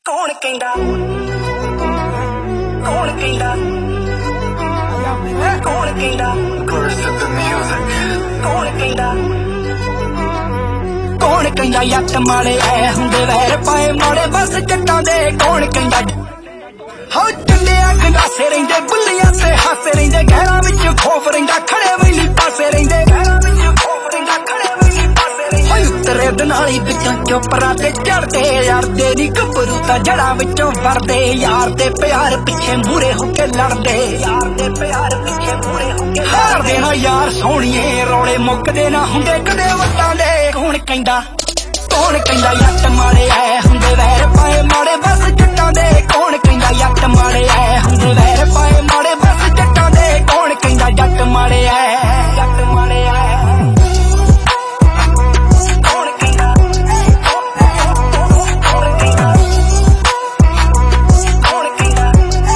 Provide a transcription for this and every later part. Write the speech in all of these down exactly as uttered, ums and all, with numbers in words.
कौन कहंदा कौन कहंदा कौन कहंदा Burst of the music. कौन कहंदा कौन कहंदा यट माड़े ऐ हुंदे वैर पाए माड़े बस जट्टां दे कौन कहंदा हो चंडिया गंडासे रहिंदे बुल्लियां ते हासे रहिंदे गहरां विच खौफ रहिंदा खड़े वेली पासे रहिंदे गहरां विच खौफ रहिंदा खड़े वेली पासे रहिंदे होय उतरे दनाली विचों चोपरा ते चढ़दे यारदे दी गभरू तां जड़ां विचों वरदे यार दे प्यार पिछे मूरे हो के लड़दे यार दे प्यार पिछे मूरे हो के हारदे ना यार सोहणीए रौले मुकदे ना हुंदे कदे वट्टां दे कौन कहंदा कौन कहंदा यट माड़े ऐ हुंदे वैर पाए माड़े बस जट्टां दे कौन कहंदा यट माड़े ऐ हुंदे वैर पाए माड़े बस जट्टां दे कौन कहंदा जट माड़े ऐ जट माड़े ऐ कौन कहंदा कौन कहंदा कौन कहंदा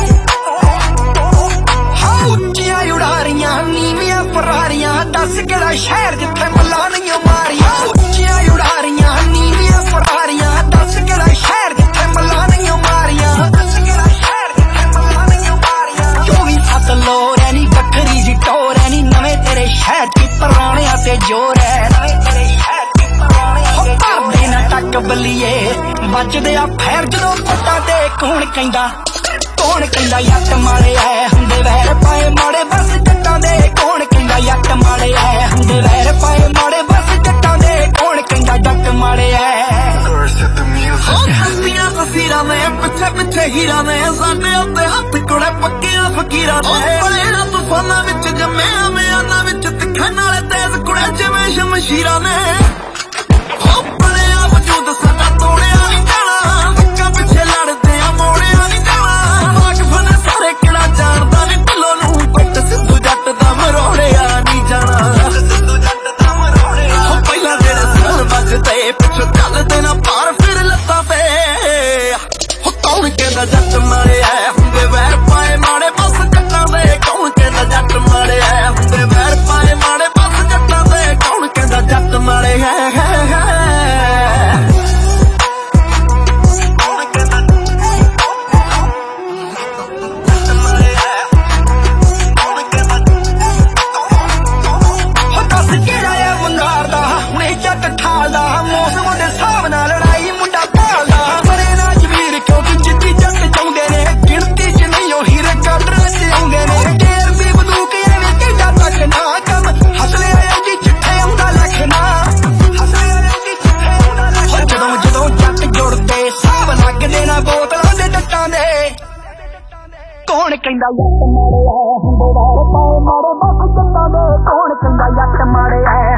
हां ਉੱਚੀਆਂ ਉਡਾਰੀਆਂ ਨੀਵੀਆਂ ਫਰਾਰੀਆਂ ਦੱਸ ਕਿਹੜਾ ਸ਼ਹਿਰ ਜਿੱਥੇ ਮੱਲਾਂ ਨਹੀਂ ਮਾਰੀਆਂ ਉੱਚੀਆਂ ਉਡਾਰੀਆਂ ਨੀਵੀਆਂ ਫਰਾਰੀਆਂ ਦੱਸ ਕਿਹੜਾ ਸ਼ਹਿਰ ਜਿੱਥੇ ਮੱਲਾਂ ਨਹੀਂ ਮਾਰੀਆਂ ਦੱਸ ਕਿਹੜਾ ਸ਼ਹਿਰ ਜਿੱਥੇ ਮੱਲਾਂ ਨਹੀਂ ਮਾਰੀਆਂ ਚੌਵੀ ਸੱਤ ਲੋਰ ਐ ਨੀ ਵੱਖਰੀ ਜੀ ਟੋਰ ਐ ਨੀ ਨਵੇਂ ਤੇਰੇ ਸ਼ਹਿਰ ਚ ਪੁਰਾਣਿਆਂ ਤੇ ਜ਼ੋਰ ਐ ਨਵੇਂ ਤੇਰੇ ਸ਼ਹਿਰ ਚ ਪੁਰਾਣਿਆਂ ਤੇ ਜ਼ੋਰ ਐ ਨਾ ਟੱਕ ਬੱਲੀਏ ਵੱਜਦੇ ਆ ਫੈਰ ਜਦੋਂ ਪੱਟਾਂ ਤੇ ਕੌਣ ਕਹਿੰਦਾ कौन कहंदा यट माड़े ऐ हुंदे वैर पाए माड़े बस जट्टां दे कौन कहंदा यट माड़े ऐ हुंदे वैर पाए माड़े बस जट्टां दे कौन कहंदा जट माड़े ऐ Burst of the music. हस्तियां तस्वीरां ने पिछे पिछे हीरा ने साडे उत्ते हत्थ कुड़े पक्कियां फकीरां ने पलेना तूफानां विच जम्मे म्यानां विच तिखण नाले तेज कुड़े जिवें शमशीरां ने पलेया वजूद साडा तोड़िया नहीं जाना धक्का पिछे लड़दे आ मोड़िया नहीं जाना वाकफ ने सारे किड़ा जानदा नी ढिल्लों नूं पिट सिद्धू जट दा मरोड़िया नहीं जाना सिद्धू जट दा मरोड़िया हो पहला जेड़े साल बजदे पिछों चलदे ना पार फिर लत्तां पे हो कौन कहंदा जट माड़े ऐ हुंदे वैर पाए माड़े बस जट्टां दे कौन कहंदा जट माड़े ऐ हुंदे वैर पाए माड़े बस जट्टां दे कौन कहंदा जट माड़े ऐ कौन कहंदा यट माड़े ऐ हुंदे वैर पाए माड़े बस जट्टां दे कौन कहंदा यट माड़े ऐ